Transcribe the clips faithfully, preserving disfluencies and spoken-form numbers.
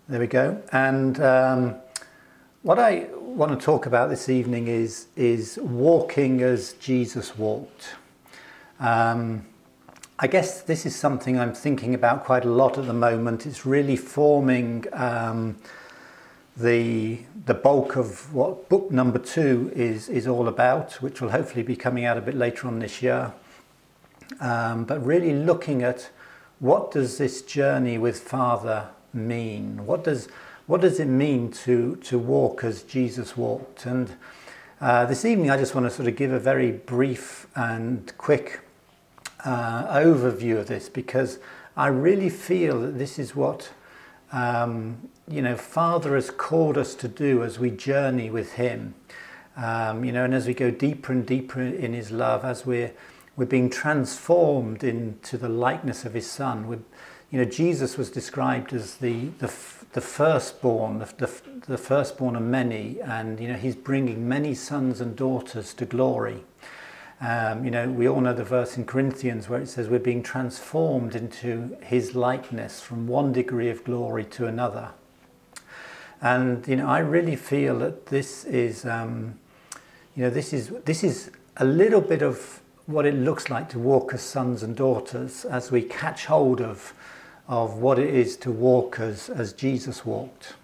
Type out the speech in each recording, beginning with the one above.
There we go. And um, what I want to talk about this evening is is walking as Jesus walked. Um, I guess this is something I'm thinking about quite a lot at the moment. It's really forming um, the the bulk of what book number two is is all about, which will hopefully be coming out a bit later on this year. Um, but really looking at what does this journey with Father mean? What does what does it mean to to walk as Jesus walked? And uh, this evening, I just want to sort of give a very brief and quick uh, overview of this, because I really feel that this is what um, you know Father has called us to do as we journey with Him. Um, you know, and as we go deeper and deeper in His love, as we're we're being transformed into the likeness of His Son. We're, You know, Jesus was described as the the, the firstborn, the, the, the firstborn of many, and you know he's bringing many sons and daughters to glory. Um, you know, we all know the verse in Corinthians where it says we're being transformed into His likeness from one degree of glory to another. And you know, I really feel that this is, um, you know, this is this is a little bit of what it looks like to walk as sons and daughters as we catch hold of. of what it is to walk as, as Jesus walked.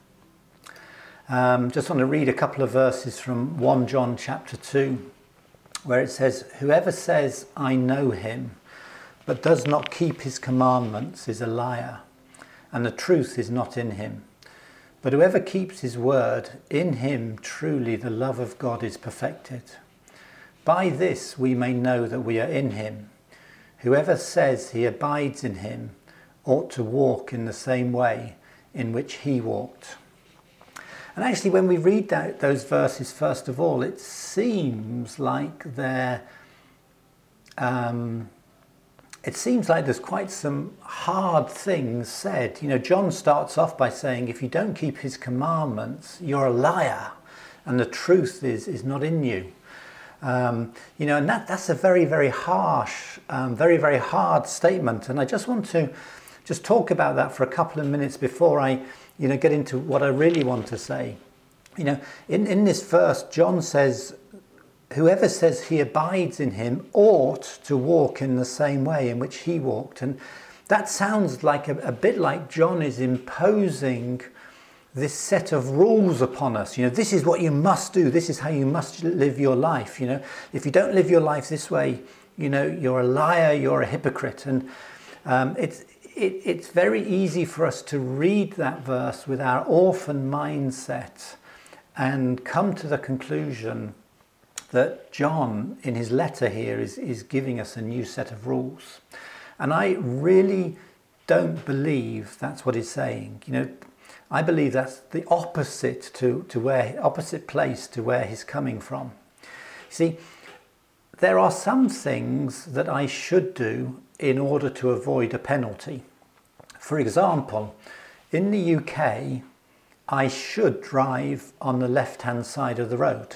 Um, just want to read a couple of verses from First John chapter two, where it says, "Whoever says, 'I know Him,' but does not keep His commandments is a liar, and the truth is not in him. But whoever keeps His word, in him truly the love of God is perfected. By this we may know that we are in Him. Whoever says he abides in Him ought to walk in the same way in which He walked." And actually, when we read that, those verses, first of all, it seems like they're, um, it seems like there's quite some hard things said. You know, John starts off by saying, if you don't keep His commandments, you're a liar, and the truth is is not in you. Um, you know, and that that's a very, very harsh, um, very, very hard statement. And I just want to just talk about that for a couple of minutes before I, you know, get into what I really want to say. You know, in, in this verse, John says, whoever says he abides in Him ought to walk in the same way in which He walked. And that sounds like a, a bit like John is imposing this set of rules upon us. You know, this is what you must do. This is how you must live your life. You know, if you don't live your life this way, you know, you're a liar, you're a hypocrite. And um, it's, It, it's very easy for us to read that verse with our orphan mindset and come to the conclusion that John, in his letter here, is, is giving us a new set of rules. And I really don't believe that's what he's saying. You know, I believe that's the opposite to, to where, opposite place to where he's coming from. See, there are some things that I should do in order to avoid a penalty. For example, in the U K, I should drive on the left-hand side of the road.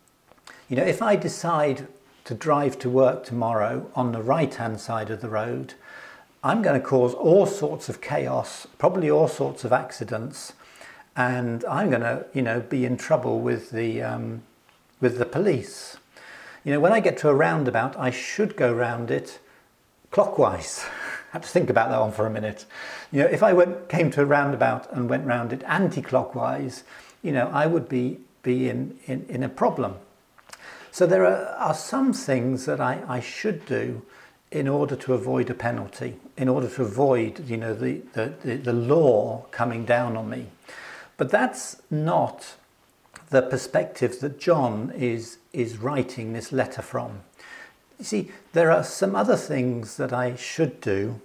You know, if I decide to drive to work tomorrow on the right-hand side of the road, I'm going to cause all sorts of chaos, probably all sorts of accidents, and I'm going to, you know, be in trouble with the um, with the police. You know, when I get to a roundabout, I should go round it clockwise. I have to think about that one for a minute. You know, if I went, came to a roundabout and went round it anti-clockwise, you know, I would be be in, in, in a problem. So there are, are some things that I, I should do in order to avoid a penalty, in order to avoid, you know, the, the, the, the law coming down on me. But that's not the perspective that John is, is writing this letter from. You see, there are some other things that I should do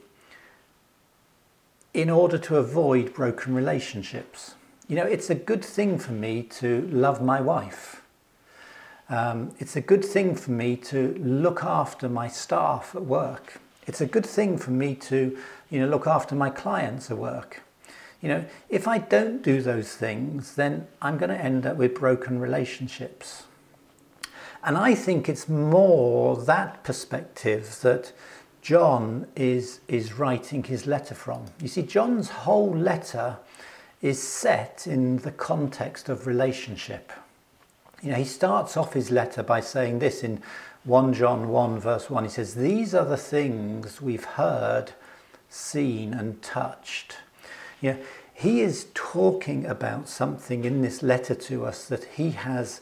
in order to avoid broken relationships. You know, it's a good thing for me to love my wife. Um, it's a good thing for me to look after my staff at work. It's a good thing for me to, you know, look after my clients at work. You know, if I don't do those things, then I'm going to end up with broken relationships. And I think it's more that perspective that John is, is writing his letter from. You see, John's whole letter is set in the context of relationship. You know, he starts off his letter by saying this in First John one verse one. He says, "These are the things we've heard, seen and touched." You know, he is talking about something in this letter to us that he has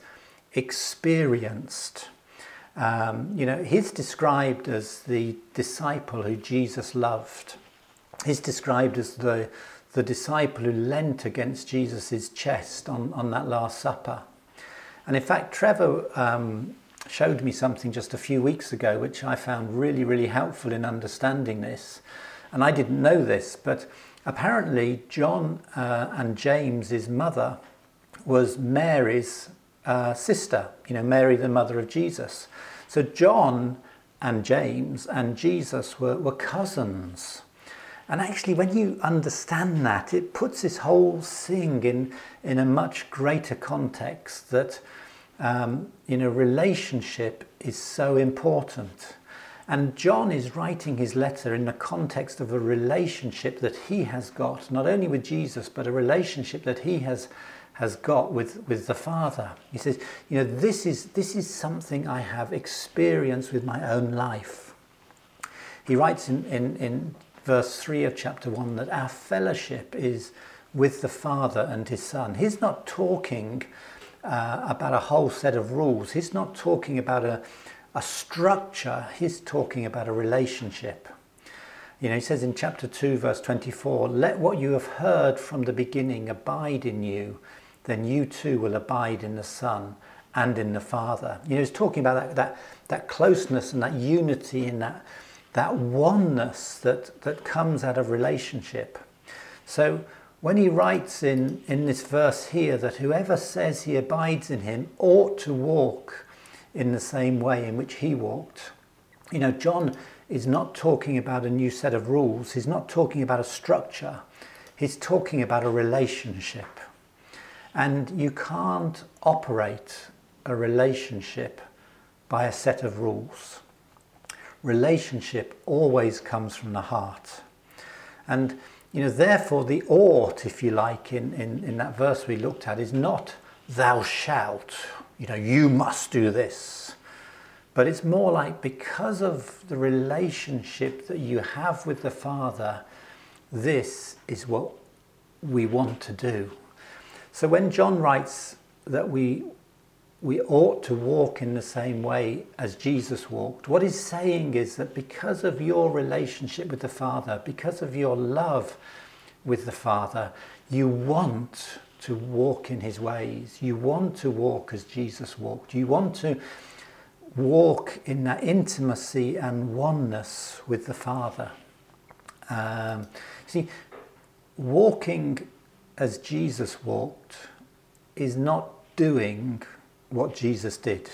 experienced. Um, you know, he's described as the disciple who Jesus loved. He's described as the, the disciple who leant against Jesus' chest on, on that Last Supper. And in fact, Trevor um, showed me something just a few weeks ago, which I found really, really helpful in understanding this. And I didn't know this, but apparently John uh, and James's mother was Mary's uh, sister, you know, Mary, the mother of Jesus. So John and James and Jesus were, were cousins. And actually, when you understand that, it puts this whole thing in, in a much greater context that, um, you know, relationship is so important. And John is writing his letter in the context of a relationship that he has got, not only with Jesus, but a relationship that he has has got with, with the Father. He says, you know, this is, this is something I have experienced with my own life. He writes in, in, in verse three of chapter one that our fellowship is with the Father and his Son. He's not talking uh, about a whole set of rules. He's not talking about a, a structure. He's talking about a relationship. You know, he says in chapter two, verse twenty-four, "Let what you have heard from the beginning abide in you, then you too will abide in the Son and in the Father." You know, he's talking about that, that, that closeness and that unity and that, that oneness that, that comes out of relationship. So when he writes in, in this verse here that whoever says he abides in him ought to walk in the same way in which he walked, you know, John is not talking about a new set of rules. He's not talking about a structure. He's talking about a relationship. And you can't operate a relationship by a set of rules. Relationship always comes from the heart. And, you know, therefore the ought, if you like, in, in, in that verse we looked at is not thou shalt, you know, you must do this. But it's more like because of the relationship that you have with the Father, this is what we want to do. So when John writes that we we ought to walk in the same way as Jesus walked, what he's saying is that because of your relationship with the Father, because of your love with the Father, you want to walk in his ways. You want to walk as Jesus walked. You want to walk in that intimacy and oneness with the Father. Um, see, walking as Jesus walked is not doing what Jesus did.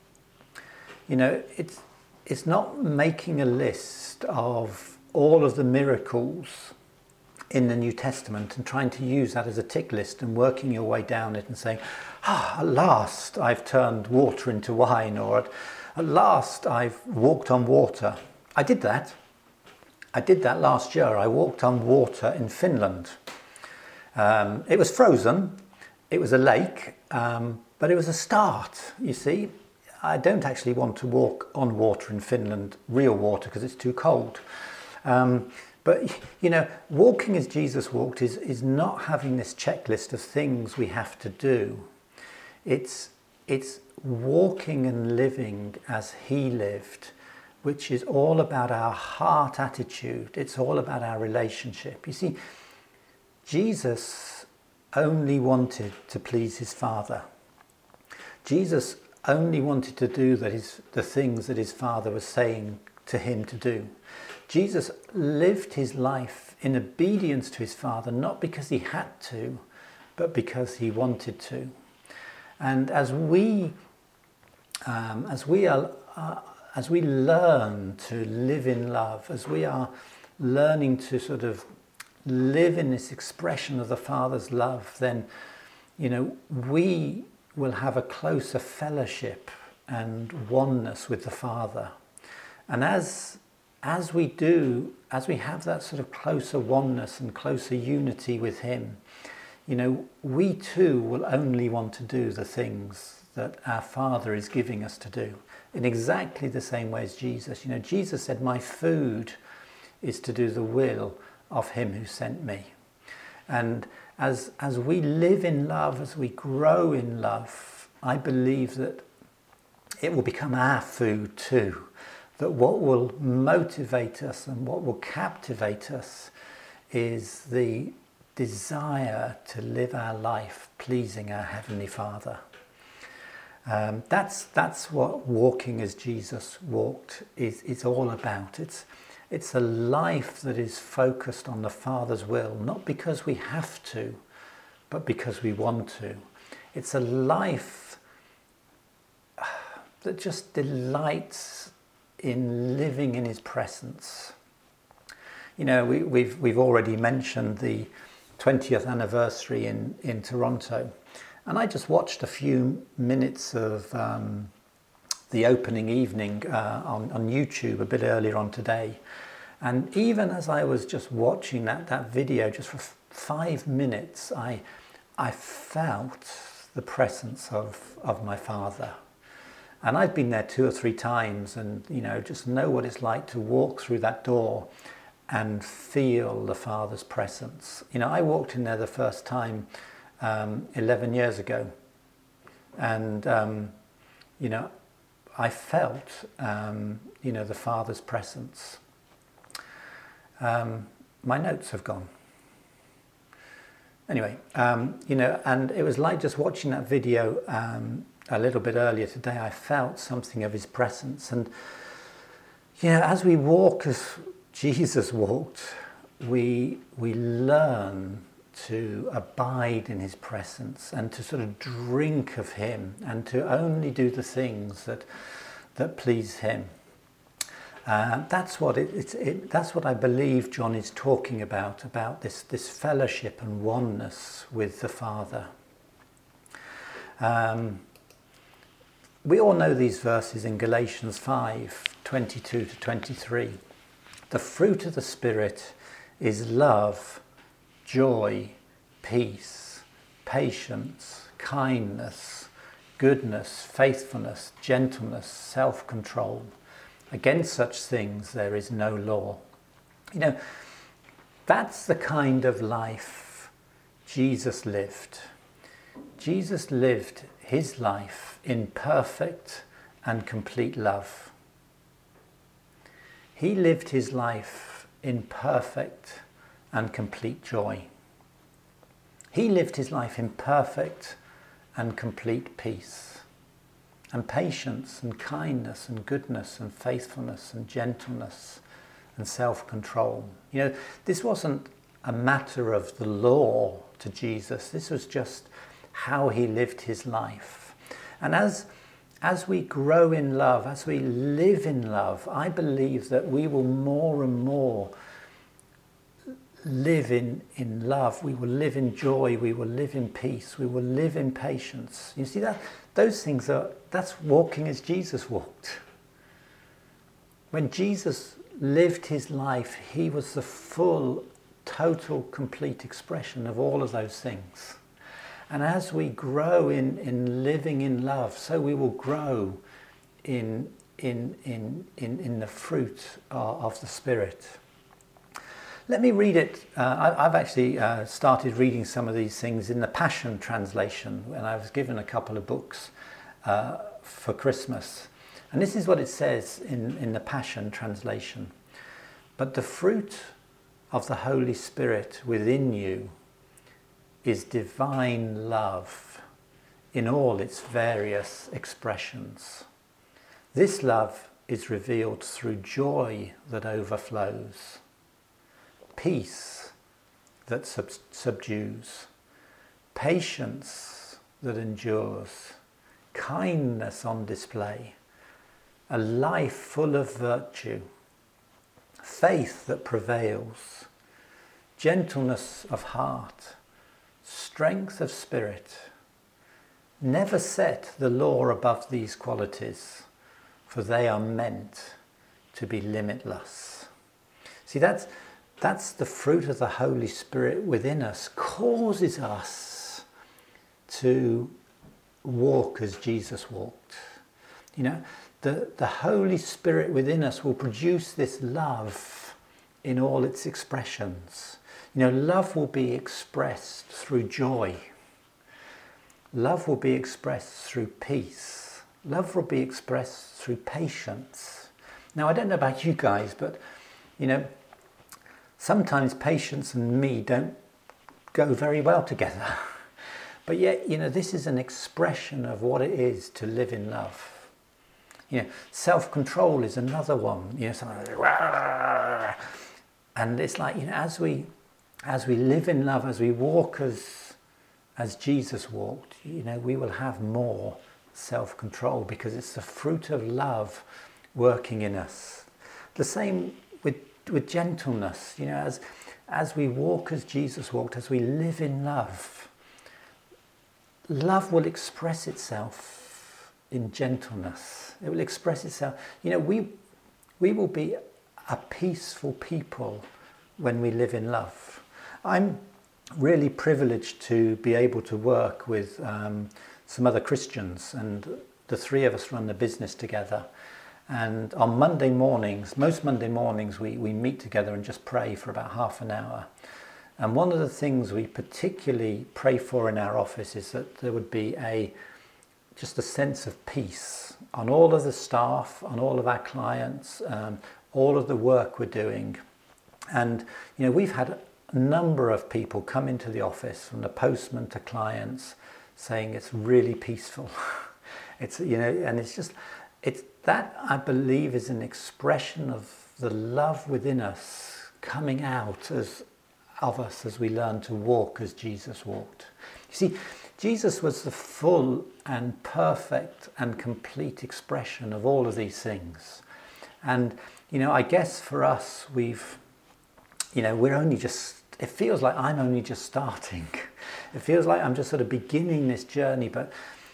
You know, it's it's not making a list of all of the miracles in the New Testament and trying to use that as a tick list and working your way down it and saying, ah, at last I've turned water into wine, or at, at last I've walked on water. I did that. I did that last year. I walked on water in Finland. Um, it was frozen, it was a lake, um, but it was a start, you see. I don't actually want to walk on water in Finland, real water, because it's too cold. Um, but, you know, walking as Jesus walked is, is not having this checklist of things we have to do. It's, it's walking and living as he lived, which is all about our heart attitude. It's all about our relationship. You see, Jesus only wanted to please his Father. Jesus only wanted to do that his, the things that his Father was saying to him to do. Jesus lived his life in obedience to his Father, not because he had to, but because he wanted to. And as we, um, as we are, uh, as we learn to live in love, as we are learning to sort of live in this expression of the Father's love, then, you know, we will have a closer fellowship and oneness with the Father. And as as we do, as we have that sort of closer oneness and closer unity with him, you know, we too will only want to do the things that our Father is giving us to do in exactly the same way as Jesus. You know, Jesus said, my food is to do the will of him who sent me. And as, as we live in love, as we grow in love, I believe that it will become our food too. That what will motivate us and what will captivate us is the desire to live our life pleasing our Heavenly Father. Um, that's that's what walking as Jesus walked is, is all about. It's, it's a life that is focused on the Father's will, not because we have to, but because we want to. It's a life that just delights in living in his presence. You know, we, we've we've already mentioned the twentieth anniversary in, in Toronto, and I just watched a few minutes of um, the opening evening uh, on, on YouTube a bit earlier on today, and even as I was just watching that, that video just for f- five minutes, I I felt the presence of, of my Father. And I've been there two or three times and, you know, just know what it's like to walk through that door and feel the Father's presence. You know, I walked in there the first time um, eleven years ago. And, um, you know, I felt, um, you know, the Father's presence. Um, my notes have gone. Anyway, um, you know, and it was like just watching that video um, a little bit earlier today. I felt something of his presence. And, you know, as we walk as Jesus walked, we we learn to abide in his presence and to sort of drink of him and to only do the things that that please him. Uh, that's what it, it's, it, that's what I believe John is talking about, about this, this fellowship and oneness with the Father. Um, we all know these verses in Galatians five, twenty-two to twenty-three. The fruit of the Spirit is love, joy, peace, patience, kindness, goodness, faithfulness, gentleness, self-control. Against such things there is no law. You know, that's the kind of life Jesus lived. Jesus lived his life in perfect and complete love. He lived his life in perfect and complete joy. He lived his life in perfect and complete peace, and patience and kindness and goodness and faithfulness and gentleness and self-control. You know, this wasn't a matter of the law to Jesus. This was just how he lived his life. And as as we grow in love, as we live in love, I believe that we will more and more live in, in love. We will live in joy. We will live in peace. We will live in patience. You see that? Those things are, that's walking as Jesus walked. When Jesus lived his life, he was the full, total, complete expression of all of those things. And as we grow in, in living in love, so we will grow in, in, in, in, in the fruit of, of the Spirit. Let me read it. Uh, I, I've actually uh, started reading some of these things in the Passion Translation, and I was given a couple of books uh, for Christmas. And this is what it says in, in the Passion Translation. But the fruit of the Holy Spirit within you is divine love in all its various expressions. This love is revealed through joy that overflows, peace that sub- subdues, patience that endures, kindness on display, a life full of virtue, faith that prevails, gentleness of heart, strength of spirit. Never set the law above these qualities, for they are meant to be limitless. See, that's That's the fruit of the Holy Spirit within us, causes us to walk as Jesus walked. You know, the, the Holy Spirit within us will produce this love in all its expressions. You know, love will be expressed through joy. Love will be expressed through peace. Love will be expressed through patience. Now, I don't know about you guys, but, you know, sometimes patience and me don't go very well together. But yet, you know, this is an expression of what it is to live in love. You know, self-control is another one. You know, something like, and it's like, you know, as we as we live in love, as we walk as as Jesus walked, you know, we will have more self-control because it's the fruit of love working in us. The same with with gentleness. You know, as as we walk as Jesus walked, as we live in love, love will express itself in gentleness. It will express itself. You know, we we will be a peaceful people when we live in love. I'm really privileged to be able to work with um, some other Christians, and the three of us run the business together. And on Monday mornings, most Monday mornings, we, we meet together and just pray for about half an hour. And one of the things we particularly pray for in our office is that there would be a just a sense of peace on all of the staff, on all of our clients, um, all of the work we're doing. And, you know, we've had a number of people come into the office, from the postman to clients, saying it's really peaceful. It's, you know, and it's just, it's that, I believe, is an expression of the love within us coming out as of us as we learn to walk as Jesus walked. You see, Jesus was the full and perfect and complete expression of all of these things. And, you know, I guess for us, we've, you know, we're only just, it feels like I'm only just starting. It feels like I'm just sort of beginning this journey, but,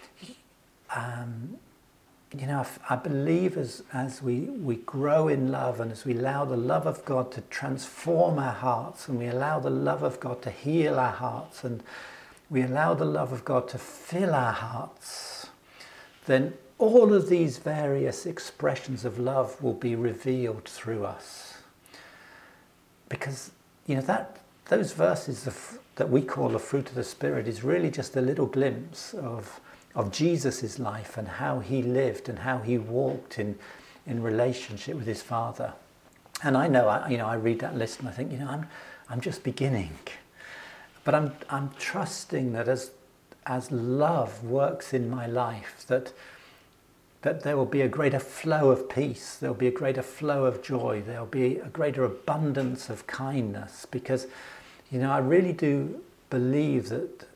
um, you know, I, I believe as, as we, we grow in love, and as we allow the love of God to transform our hearts, and we allow the love of God to heal our hearts, and we allow the love of God to fill our hearts, then all of these various expressions of love will be revealed through us. Because, you know, that those verses of, that we call the fruit of the Spirit is really just a little glimpse of of Jesus' life and how he lived and how he walked in in relationship with his Father. And I know, I, you know, I read that list and I think, you know, I'm I'm just beginning. But I'm I'm trusting that as as love works in my life, that that there will be a greater flow of peace, there will be a greater flow of joy, there will be a greater abundance of kindness, because, you know, I really do believe that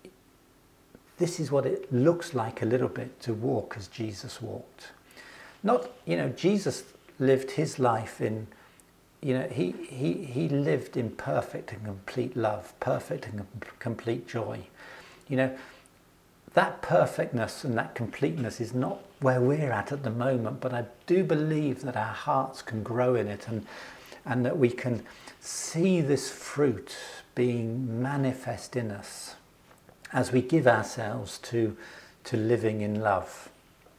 this is what it looks like a little bit to walk as Jesus walked. Not, you know, Jesus lived his life in, you know, he, he, he lived in perfect and complete love, perfect and complete joy. You know, that perfectness and that completeness is not where we're at at the moment, but I do believe that our hearts can grow in it, and, and that we can see this fruit being manifest in us as we give ourselves to, to living in love.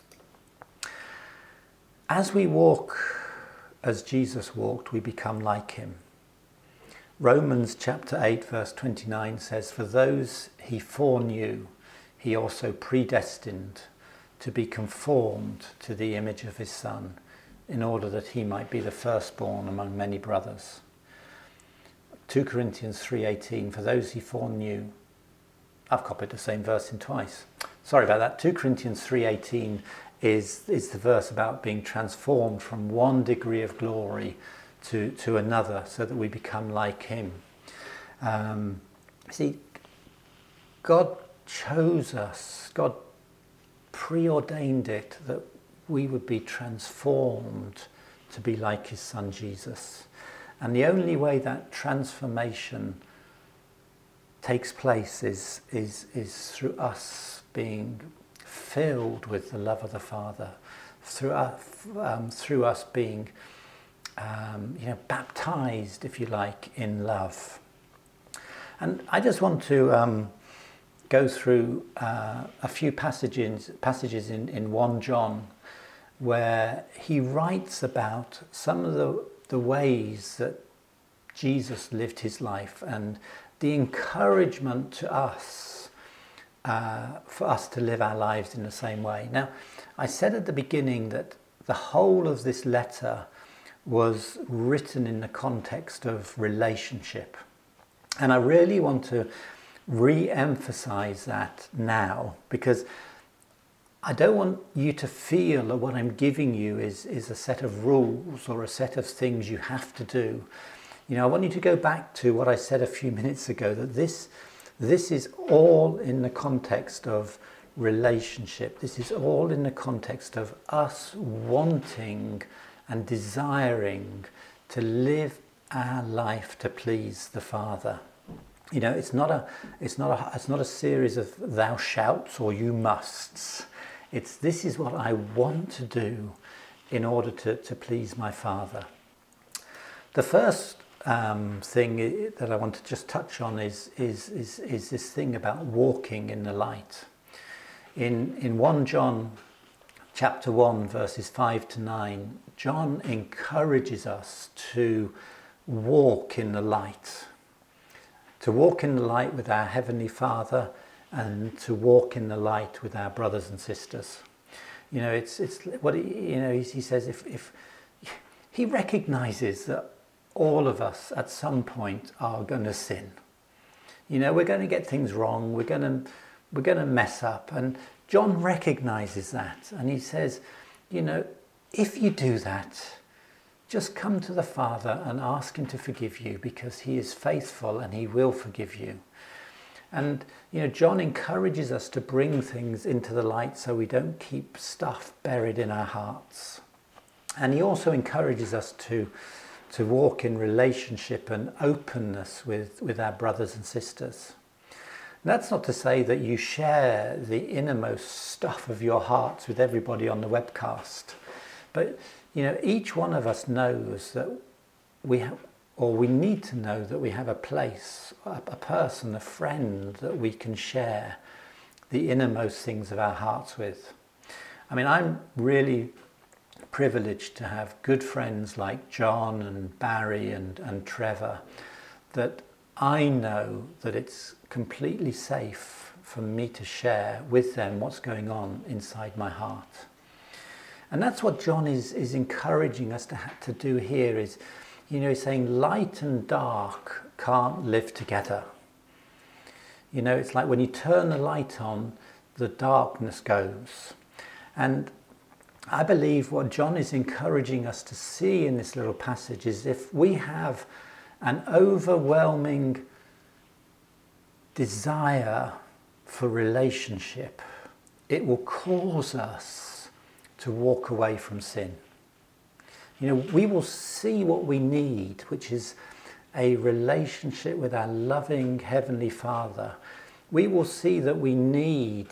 As we walk as Jesus walked, we become like him. Romans chapter eight verse twenty-nine says, "For those he foreknew, he also predestined to be conformed to the image of his Son, in order that he might be the firstborn among many brothers." Second Corinthians three eighteen, "For those he foreknew." I've copied the same verse in twice. Sorry about that. Second Corinthians three eighteen is, is the verse about being transformed from one degree of glory to, to another, so that we become like him. Um, see, God chose us, God preordained it that we would be transformed to be like his Son Jesus. And the only way that transformation takes place is, is, is through us being filled with the love of the Father, through us, um, through us being um, you know, baptized, if you like, in love. And I just want to um, go through uh, a few passages, passages in, in First John where he writes about some of the, the ways that Jesus lived his life and the encouragement to us uh, for us to live our lives in the same way. Now, I said at the beginning that the whole of this letter was written in the context of relationship. And I really want to re-emphasize that now, because I don't want you to feel that what I'm giving you is, is a set of rules or a set of things you have to do. You know, I want you to go back to what I said a few minutes ago, that this, this is all in the context of relationship. This is all in the context of us wanting and desiring to live our life to please the Father. You know, it's not a, it's not a, it's not a series of thou shouts or you musts. It's this is what I want to do in order to, to please my Father. The first um, thing that I want to just touch on is, is, is, is this thing about walking in the light. In, in First John chapter one, verses five to nine, John encourages us to walk in the light. To walk in the light with our Heavenly Father and to walk in the light with our brothers and sisters. You know, it's it's what he, you know. He, he says if if he recognizes that all of us at some point are going to sin. You know, we're going to get things wrong. We're going to we're going to mess up, and John recognizes that, and he says, you know, if you do that, just come to the Father and ask him to forgive you, because he is faithful and he will forgive you. And, you know, John encourages us to bring things into the light so we don't keep stuff buried in our hearts. And he also encourages us to, to walk in relationship and openness with, with our brothers and sisters. And that's not to say that you share the innermost stuff of your hearts with everybody on the webcast. But, you know, each one of us knows that we have, or we need to know that we have a place, a, a person, a friend that we can share the innermost things of our hearts with. I mean, I'm really privileged to have good friends like John and Barry and, and Trevor, that I know that it's completely safe for me to share with them what's going on inside my heart. And that's what John is, is encouraging us to, ha- to do here is, you know, he's saying light and dark can't live together. You know, it's like when you turn the light on, the darkness goes. And I believe what John is encouraging us to see in this little passage is if we have an overwhelming desire for relationship, it will cause us to walk away from sin. You know, we will see what we need, which is a relationship with our loving Heavenly Father. We will see that we need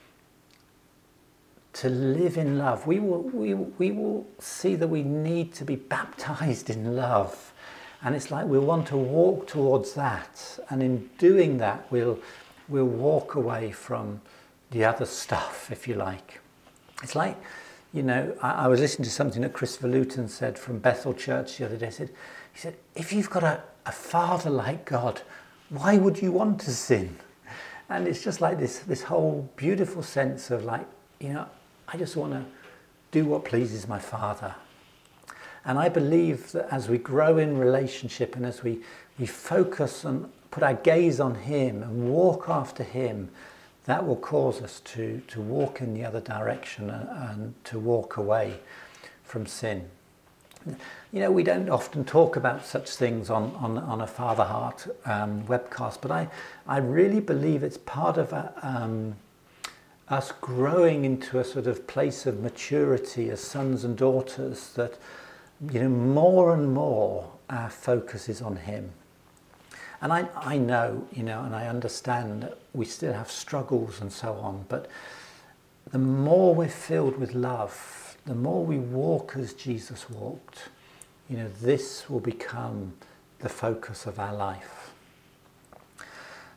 to live in love. We will, we, we will see that we need to be baptized in love. And it's like we'll want to walk towards that. And in doing that, we'll, we'll walk away from the other stuff, if you like. It's like, you know, I, I was listening to something that Christopher Luton said from Bethel Church the other day. He said, he said if you've got a, a father like God, why would you want to sin? And it's just like this, this whole beautiful sense of like, you know, I just want to do what pleases my Father. And I believe that as we grow in relationship and as we, we focus and put our gaze on him and walk after him, that will cause us to, to walk in the other direction and, and to walk away from sin. You know, we don't often talk about such things on, on, on a Father Heart um, webcast, but I, I really believe it's part of a, um, us growing into a sort of place of maturity as sons and daughters, that, you know, more and more our focus is on him. And I, I know, you know, and I understand that we still have struggles and so on, but the more we're filled with love, the more we walk as Jesus walked, you know, this will become the focus of our life.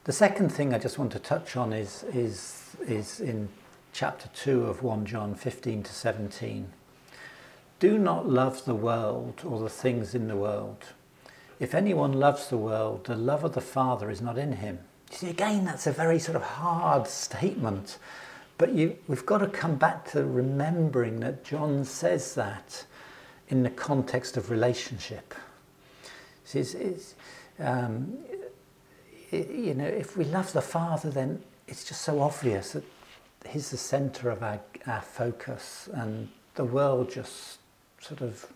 The second thing I just want to touch on is, is, is in chapter two of First John fifteen to seventeen. Do not love the world or the things in the world. If anyone loves the world, the love of the Father is not in him. You see, again, that's a very sort of hard statement, but you, we've got to come back to remembering that John says that in the context of relationship. See, it's, it's, um, it, you know, if we love the Father, then it's just so obvious that He's the centre of our, our focus, and the world just sort of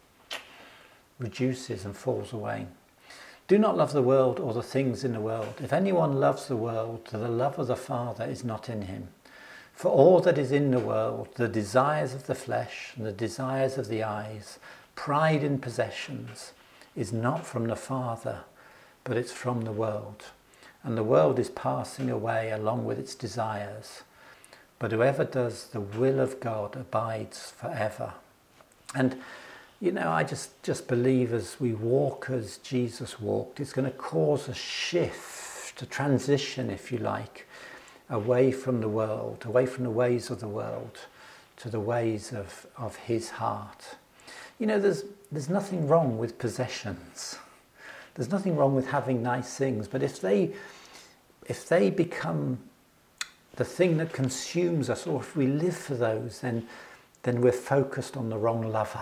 reduces and falls away. Do not love the world or the things in the world. If anyone loves the world, the love of the Father is not in him. For all that is in the world, the desires of the flesh and the desires of the eyes, pride in possessions, is not from the Father, but it's from the world. And the world is passing away along with its desires. But whoever does the will of God abides forever. And, you know, I just, just believe as we walk as Jesus walked, it's going to cause a shift, a transition, if you like, away from the world, away from the ways of the world, to the ways of, of his heart. You know, there's, there's nothing wrong with possessions. There's nothing wrong with having nice things, but if they, if they become the thing that consumes us, or if we live for those, then then we're focused on the wrong lover.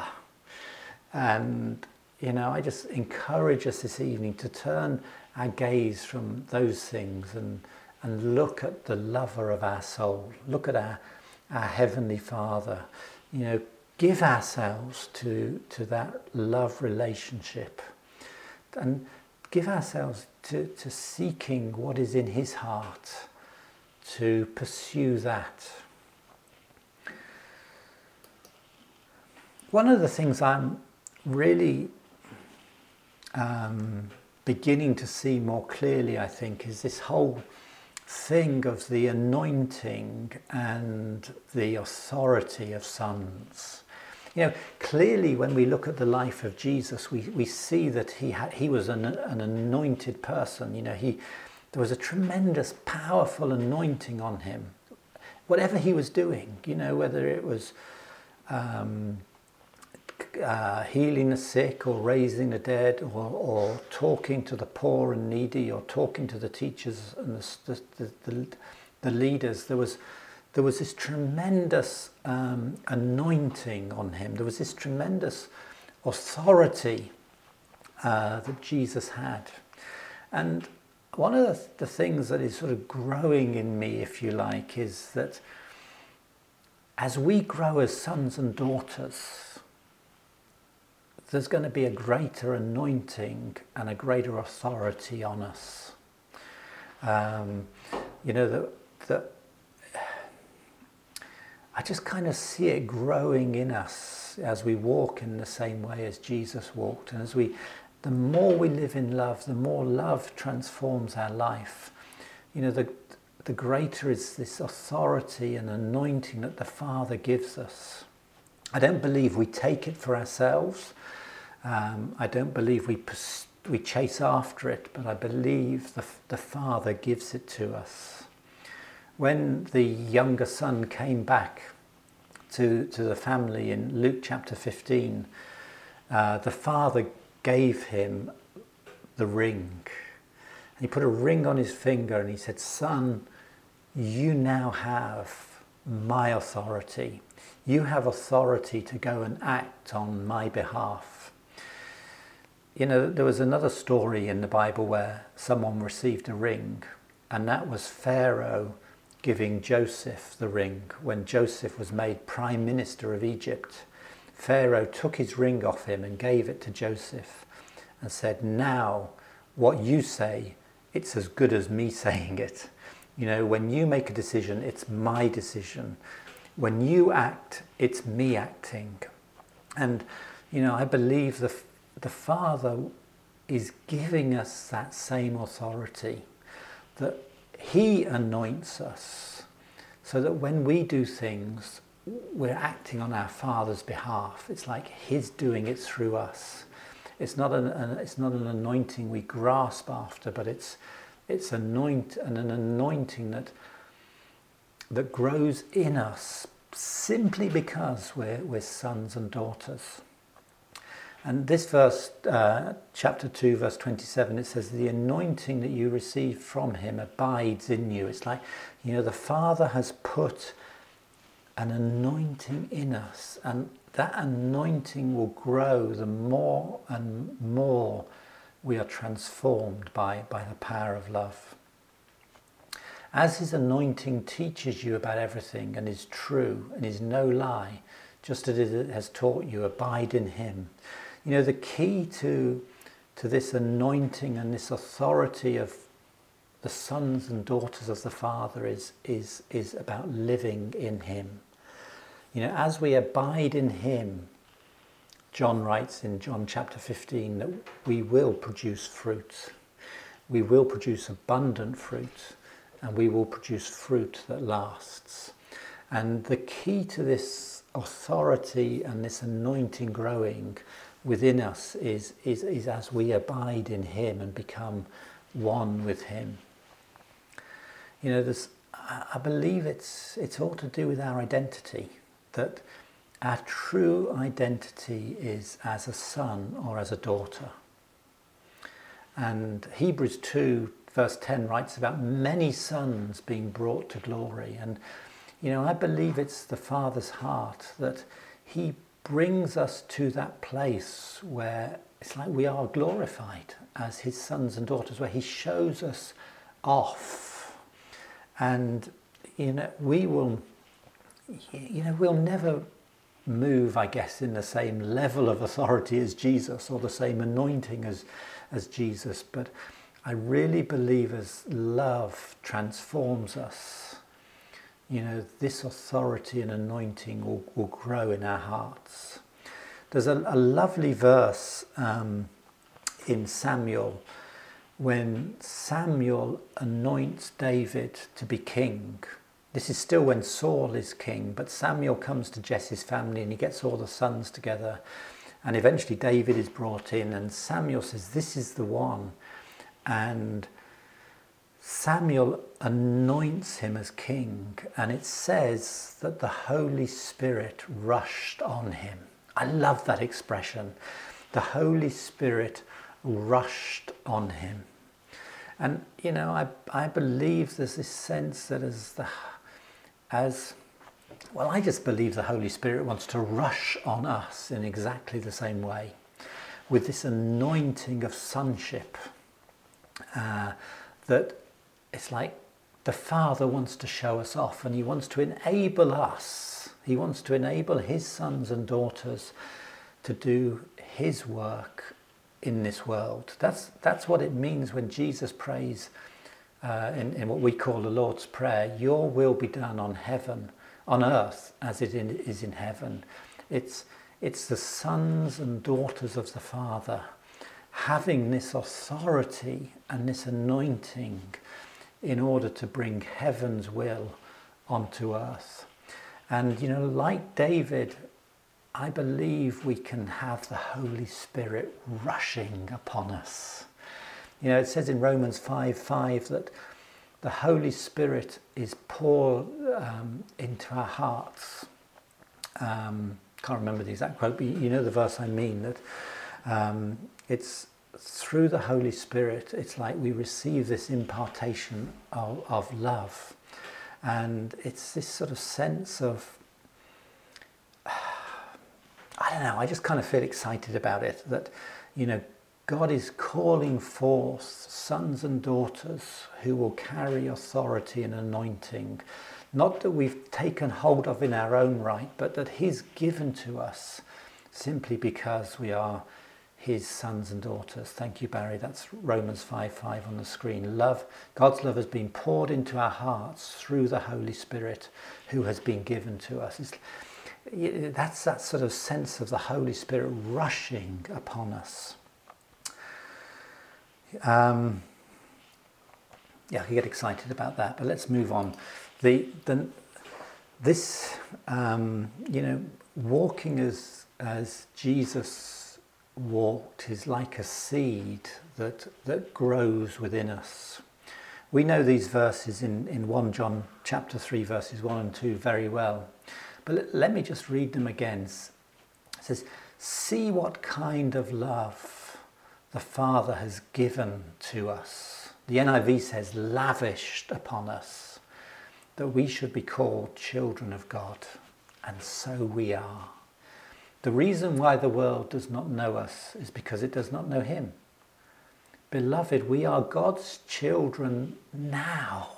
And, you know, I just encourage us this evening to turn our gaze from those things and, and look at the lover of our soul. Look at our, our Heavenly Father. You know, give ourselves to, to that love relationship. And give ourselves to, to seeking what is in his heart, to pursue that. One of the things I'm really um, beginning to see more clearly, I think, is this whole thing of the anointing and the authority of sons. You know, clearly when we look at the life of Jesus, we, we see that he had, he was an, an anointed person. You know, he there was a tremendous, powerful anointing on him. Whatever he was doing, you know, whether it was um, uh, healing the sick or raising the dead, or, or talking to the poor and needy, or talking to the teachers and the, the, the, the leaders, there was there was this tremendous um, anointing on him. There was this tremendous authority uh, that Jesus had. And one of the, the things that is sort of growing in me, if you like, is that as we grow as sons and daughters, there's going to be a greater anointing and a greater authority on us. Um, you know, that that I just kind of see it growing in us as we walk in the same way as Jesus walked, and as we. The more we live in love, the more love transforms our life. You know, the, the greater is this authority and anointing that the Father gives us. I don't believe we take it for ourselves. Um, I don't believe we pers- we chase after it, but I believe the, the Father gives it to us. When the younger son came back to, to the family in Luke chapter fifteen, uh, the Father gave him the ring. And he put a ring on his finger and he said, "Son, you now have my authority. You have authority to go and act on my behalf." You know, there was another story in the Bible where someone received a ring, and that was Pharaoh giving Joseph the ring when Joseph was made Prime Minister of Egypt. Pharaoh took his ring off him and gave it to Joseph and said, "Now, what you say, it's as good as me saying it. You know, when you make a decision, it's my decision. When you act, it's me acting." And, you know, I believe the, the Father is giving us that same authority, that he anoints us so that when we do things, we're acting on our Father's behalf. It's like his doing it through us. It's not an, an it's not an anointing we grasp after, but it's It's anoint and an anointing that that grows in us simply because we're, we're sons and daughters. And this verse, uh, chapter two, verse twenty-seven, it says, the anointing that you receive from him abides in you. It's like, you know, the Father has put an anointing in us, and that anointing will grow the more and more we are transformed by, by the power of love. As his anointing teaches you about everything and is true and is no lie, just as it has taught you, abide in him. You know, the key to, to this anointing and this authority of the sons and daughters of the Father is, is, is about living in him. You know, as we abide in him, John writes in John chapter fifteen that we will produce fruit. We will produce abundant fruit, and we will produce fruit that lasts. And the key to this authority and this anointing growing within us is, is, is as we abide in him and become one with him. You know, there's, I believe it's, it's all to do with our identity, that our true identity is as a son or as a daughter. And Hebrews two verse ten writes about many sons being brought to glory. And, you know, I believe it's the Father's heart that he brings us to that place where it's like we are glorified as his sons and daughters, where he shows us off. And, you know, we will, you know, we'll never move, I guess, in the same level of authority as Jesus or the same anointing as, as Jesus. But I really believe as love transforms us, you know, this authority and anointing will, will grow in our hearts. There's a, a lovely verse um, in Samuel when Samuel anoints David to be king. This is still when Saul is king, but Samuel comes to Jesse's family and he gets all the sons together, and eventually David is brought in, and Samuel says, this is the one. And Samuel anoints him as king, and it says that the Holy Spirit rushed on him. I love that expression. The Holy Spirit rushed on him. And, you know, I, I believe there's this sense that as the, as, well, I just believe the Holy Spirit wants to rush on us in exactly the same way, with this anointing of sonship, uh, that it's like the Father wants to show us off, and he wants to enable us. He wants to enable his sons and daughters to do his work in this world. That's that's what it means when Jesus prays uh, in, in what we call the Lord's Prayer. Your will be done on heaven, on earth, as it in, is in heaven. It's it's the sons and daughters of the Father having this authority and this anointing in order to bring heaven's will onto earth. And, you know, like David, I believe we can have the Holy Spirit rushing upon us. You know, it says in Romans five five that the Holy Spirit is poured um, into our hearts. Um, can't remember the exact quote, but you know the verse I mean, that um, it's through the Holy Spirit, it's like we receive this impartation of, of love. And it's this sort of sense of, I don't know, I just kind of feel excited about it, that, you know, God is calling forth sons and daughters who will carry authority and anointing, not that we've taken hold of in our own right, but that he's given to us simply because we are his sons and daughters. Thank you, Barry. That's Romans five five on the screen. Love, God's love has been poured into our hearts through the Holy Spirit who has been given to us. It's, that's that sort of sense of the Holy Spirit rushing upon us. Um, yeah, I can get excited about that, but let's move on. The, the this, um, you know, walking as as Jesus walked is like a seed that that grows within us. We know these verses in, in First John chapter three, verses one and two very well. But let, let me just read them again. It says, see what kind of love the Father has given to us. The N I V says, lavished upon us, that we should be called children of God. And so we are. The reason why the world does not know us is because it does not know him. Beloved, we are God's children now,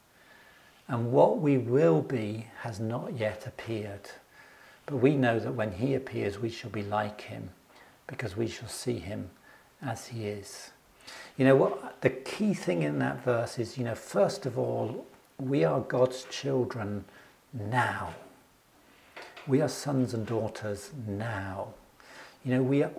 and what we will be has not yet appeared. But we know that when he appears, we shall be like him, because we shall see him as he is. You know what? The key thing in that verse is, you know, first of all, we are God's children now. We are sons and daughters now. You know, we are...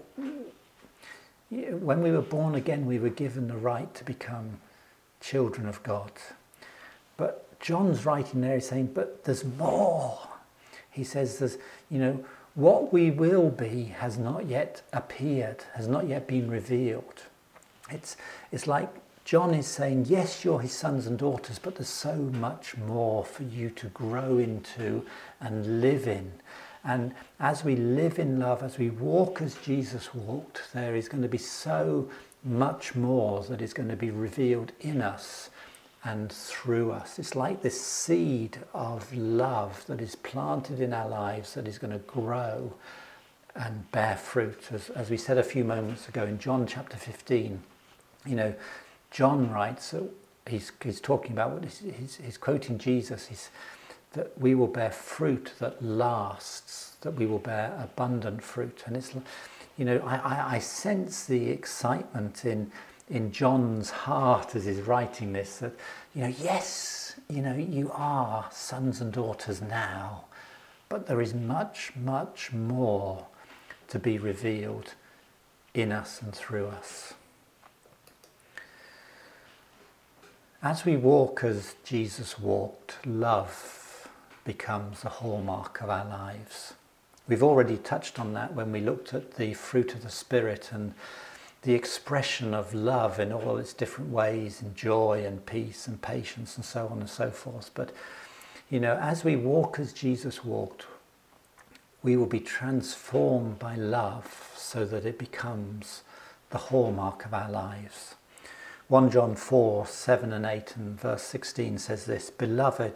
When we were born again, we were given the right to become children of God. But John's writing there is saying, but there's more. He says, there's, you know, what we will be has not yet appeared, has not yet been revealed. It's, it's like John is saying, yes, you're his sons and daughters, but there's so much more for you to grow into and live in. And as we live in love, as we walk as Jesus walked, there is going to be so much more that is going to be revealed in us and through us. It's like this seed of love that is planted in our lives that is going to grow and bear fruit. As, as we said a few moments ago in John chapter fifteen, you know, John writes, he's, he's talking about, what he's, he's, he's quoting Jesus, he's that we will bear fruit that lasts, that we will bear abundant fruit. And it's, you know, I, I, I sense the excitement in in John's heart as he's writing this, that, you know, yes, you know, you are sons and daughters now, but there is much, much more to be revealed in us and through us. As we walk as Jesus walked, love becomes a hallmark of our lives. We've already touched on that when we looked at the fruit of the Spirit and the expression of love in all its different ways, in joy and peace and patience and so on and so forth. But, you know, as we walk as Jesus walked, we will be transformed by love so that it becomes the hallmark of our lives. First John four, seven and eight and verse sixteen says this, Beloved,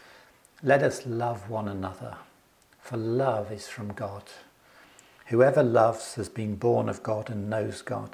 let us love one another, for love is from God. Whoever loves has been born of God and knows God.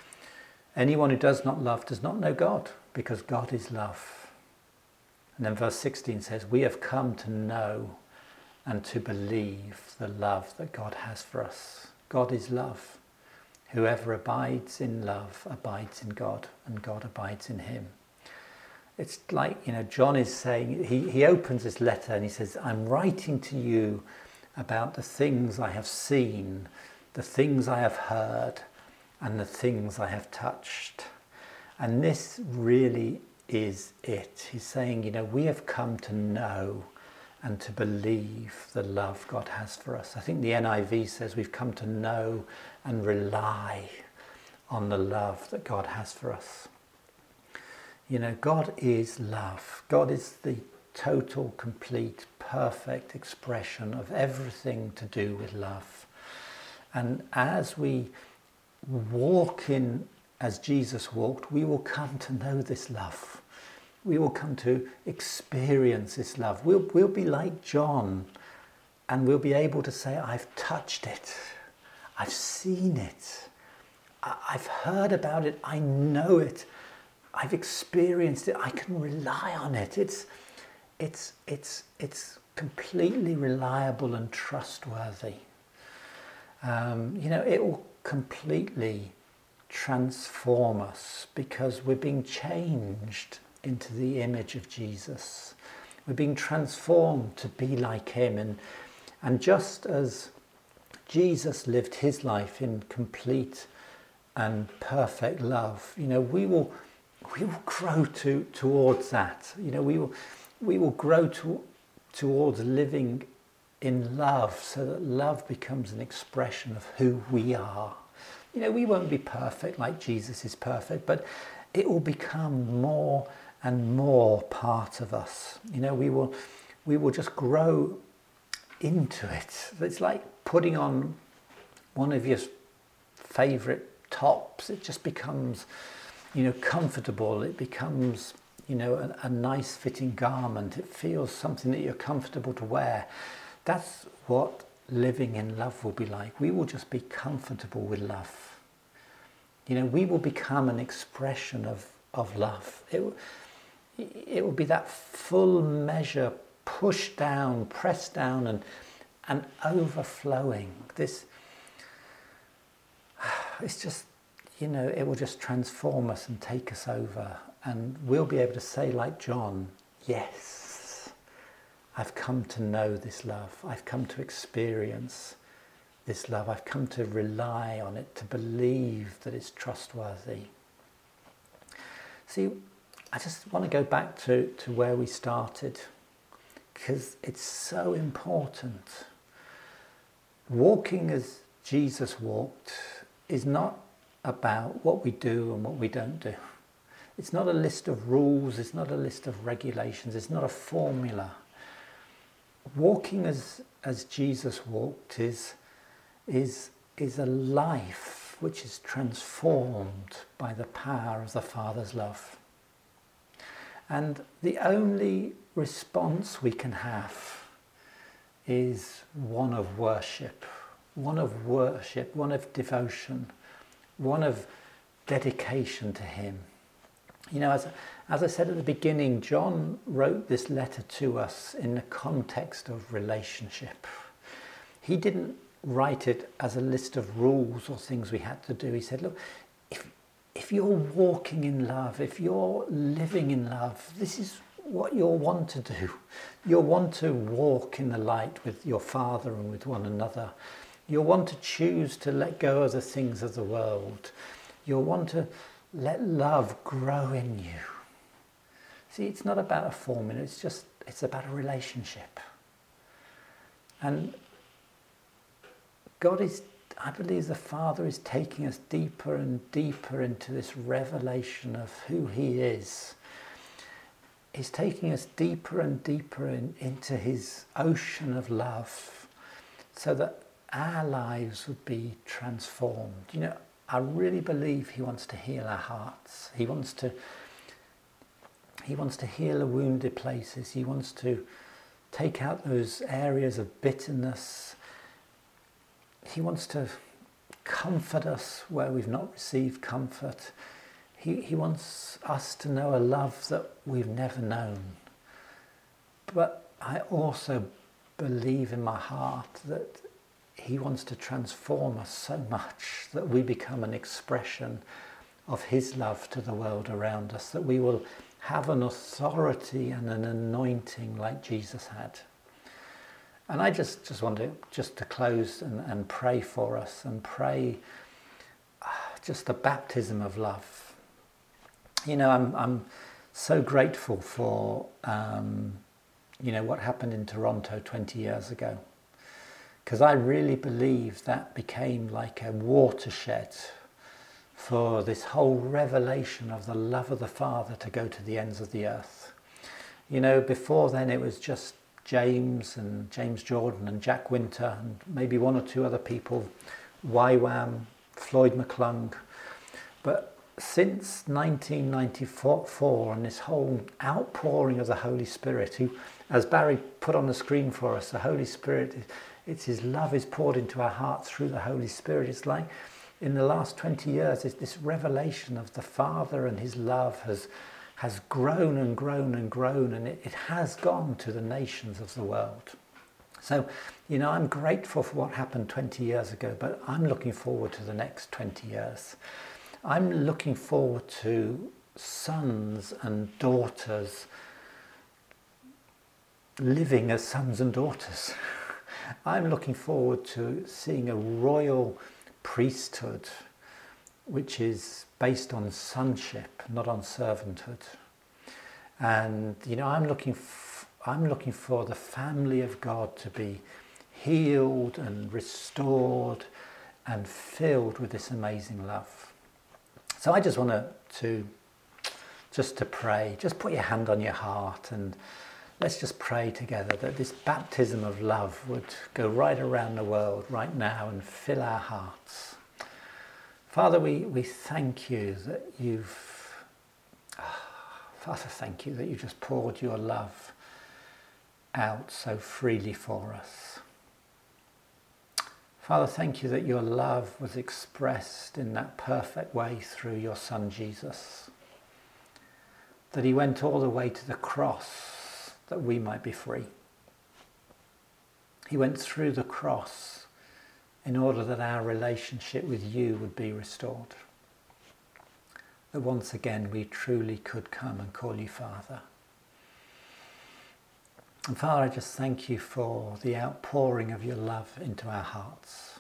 Anyone who does not love does not know God, because God is love. And then verse sixteen says, we have come to know and to believe the love that God has for us. God is love. Whoever abides in love abides in God, and God abides in him. It's like, you know, John is saying, he, he opens this letter and he says, I'm writing to you about the things I have seen, the things I have heard, and the things I have touched. And this really is it. He's saying, you know, we have come to know and to believe the love God has for us. I think the N I V says we've come to know and rely on the love that God has for us. You know, God is love. God is the total, complete, perfect expression of everything to do with love. And as we walk in as Jesus walked, we will come to know this love. We will come to experience this love. We'll, we'll be like John, and we'll be able to say, I've touched it. I've seen it. I, I've heard about it. I know it. I've experienced it. I can rely on it. It's, it's, it's, it's completely reliable and trustworthy. Um, you know, it will completely transform us because we're being changed into the image of Jesus. We're being transformed to be like him. And, and just as Jesus lived his life in complete and perfect love, you know, we will we will grow to towards that. You know, we will we will grow to, towards living in love, so that love becomes an expression of who we are. You know, we won't be perfect like Jesus is perfect, but it will become more and more part of us. You know, we will, we will just grow into it. It's like putting on one of your favourite tops. It just becomes, you know, comfortable. It becomes, you know, a, a nice fitting garment. It feels something that you're comfortable to wear. That's what living in love will be like. We will just be comfortable with love. You know, we will become an expression of, of love. It, it will be that full measure, pushed down, pressed down and, and overflowing. This, it's just, you know, it will just transform us and take us over. And we'll be able to say like John, yes, I've come to know this love. I've come to experience this love. I've come to rely on it, to believe that it's trustworthy. See, I just want to go back to, to where we started, because it's so important. Walking as Jesus walked is not about what we do and what we don't do. It's not a list of rules, it's not a list of regulations, it's not a formula. Walking as, as Jesus walked is, is, is a life which is transformed by the power of the Father's love. And the only response we can have is one of worship, one of worship, one of devotion, one of dedication to Him. You know, as, as I said at the beginning, John wrote this letter to us in the context of relationship. He didn't write it as a list of rules or things we had to do. He said, look, if, if you're walking in love, if you're living in love, this is what you'll want to do. You'll want to walk in the light with your Father and with one another. You'll want to choose to let go of the things of the world. You'll want to let love grow in you. See, it's not about a formula, it's just, it's about a relationship. And God is, I believe the Father is taking us deeper and deeper into this revelation of who He is. He's taking us deeper and deeper in, into His ocean of love, so that our lives would be transformed. You know, I really believe He wants to heal our hearts. He wants to He wants to heal the wounded places. He wants to take out those areas of bitterness. He wants to comfort us where we've not received comfort. He, he wants us to know a love that we've never known. But I also believe in my heart that He wants to transform us so much that we become an expression of His love to the world around us, that we will have an authority and an anointing like Jesus had. And I just, just want to, just to close and, and pray for us and pray uh, just a baptism of love. You know, I'm, I'm so grateful for, um, you know, what happened in Toronto twenty years ago. Because I really believe that became like a watershed for this whole revelation of the love of the Father to go to the ends of the earth. You know, before then it was just James and James Jordan and Jack Winter and maybe one or two other people, Y WAM, Floyd McClung. But since nineteen ninety-four and this whole outpouring of the Holy Spirit, who, as Barry put on the screen for us, the Holy Spirit, it's His love is poured into our hearts through the Holy Spirit. It's like in the last twenty years, it's this revelation of the Father and His love has has grown and grown and grown, and it, it has gone to the nations of the world. So, you know, I'm grateful for what happened twenty years ago, but I'm looking forward to the next twenty years. I'm looking forward to sons and daughters living as sons and daughters. I'm looking forward to seeing a royal priesthood which is based on sonship, not on servanthood. And you know, I'm looking f- I'm looking for the family of God to be healed and restored and filled with this amazing love. So I just want to to just to pray. Just put your hand on your heart and let's just pray together that this baptism of love would go right around the world right now and fill our hearts. Father, we, we thank you that you've, oh, Father, thank you that you just poured your love out so freely for us. Father, thank you that your love was expressed in that perfect way through your Son Jesus. That he went all the way to the cross that we might be free. He went through the cross in order that our relationship with you would be restored. That once again we truly could come and call you Father. And Father, I just thank you for the outpouring of your love into our hearts.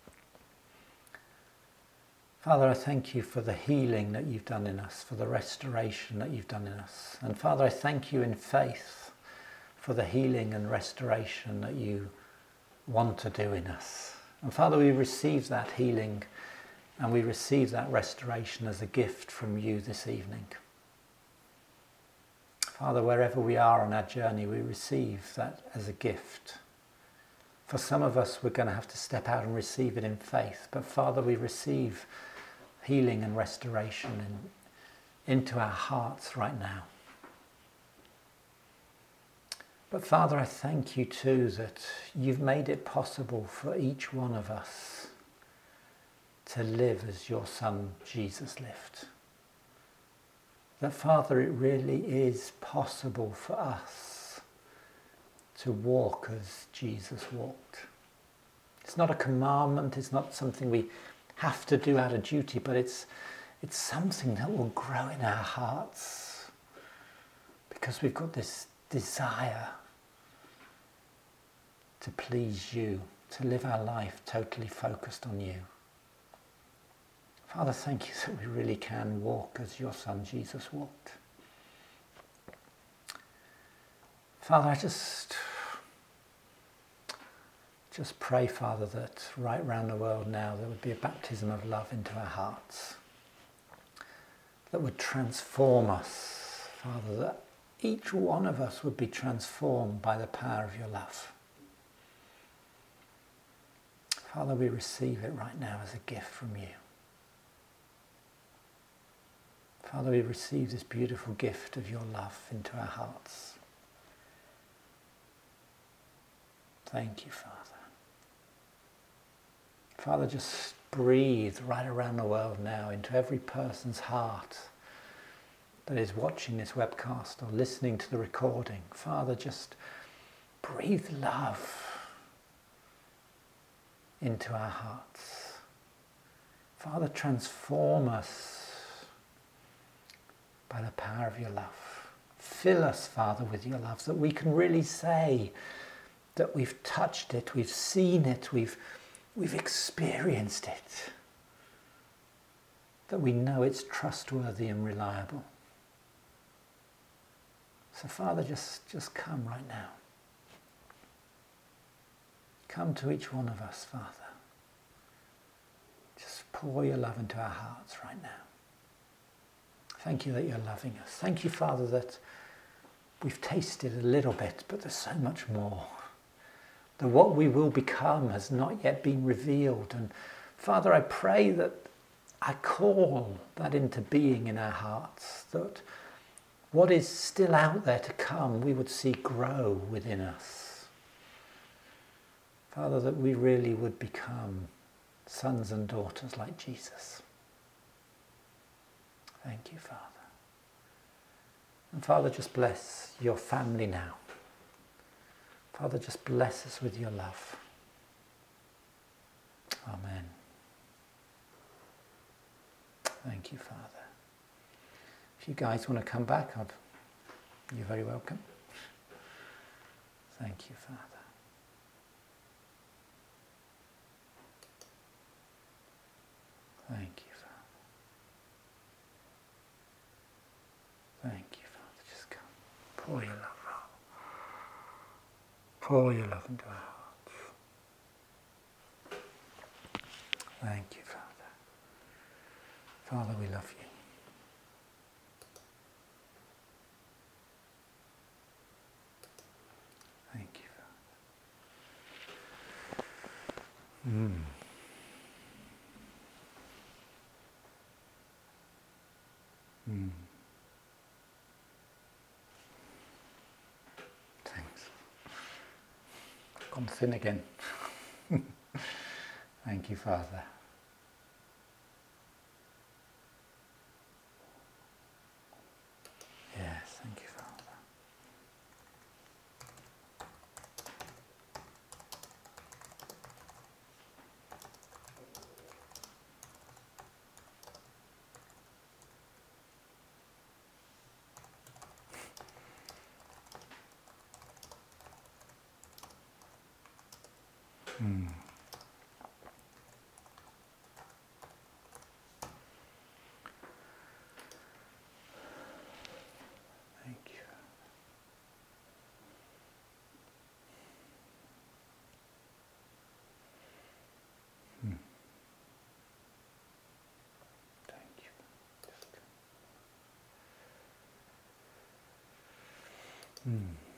Father, I thank you for the healing that you've done in us, for the restoration that you've done in us. And Father, I thank you in faith for the healing and restoration that you want to do in us. And Father, we receive that healing and we receive that restoration as a gift from you this evening. Father, wherever we are on our journey, we receive that as a gift. For some of us, we're going to have to step out and receive it in faith. But Father, we receive healing and restoration in, into our hearts right now. But Father, I thank you too that you've made it possible for each one of us to live as your Son Jesus lived. That, Father, it really is possible for us to walk as Jesus walked. It's not a commandment, it's not something we have to do out of duty, but it's, it's something that will grow in our hearts because we've got this desire to please you, to live our life totally focused on you. Father, thank you that we really can walk as your Son Jesus walked. Father, I just, just pray, Father, that right around the world now there would be a baptism of love into our hearts that would transform us, Father, that each one of us would be transformed by the power of your love. Father, we receive it right now as a gift from you. Father, we receive this beautiful gift of your love into our hearts. Thank you, Father. Father, just breathe right around the world now into every person's heart that is watching this webcast or listening to the recording. Father, just breathe love into our hearts. Father, transform us by the power of your love. Fill us, Father, with your love, that we can really say that we've touched it, we've seen it, we've, we've experienced it, that we know it's trustworthy and reliable. So, Father, just, just come right now. Come to each one of us, Father. Just pour your love into our hearts right now. Thank you that you're loving us. Thank you, Father, that we've tasted a little bit, but there's so much more. That what we will become has not yet been revealed. And Father, I pray that I call that into being in our hearts, that what is still out there to come, we would see grow within us. Father, that we really would become sons and daughters like Jesus. Thank you, Father. And Father, just bless your family now. Father, just bless us with your love. Amen. Thank you, Father. If you guys want to come back, I'd, you're very welcome. Thank you, Father. Thank you. Thank you, Father. Just come. Pour your love out. Pour your love into our hearts. Thank you, Father. Father, we love you. Mm. Mm. Thanks. Gone thin again. Thank you, Father. Yes, thank you, Father. Mm. Thank you. Mm. Thank you. Mm.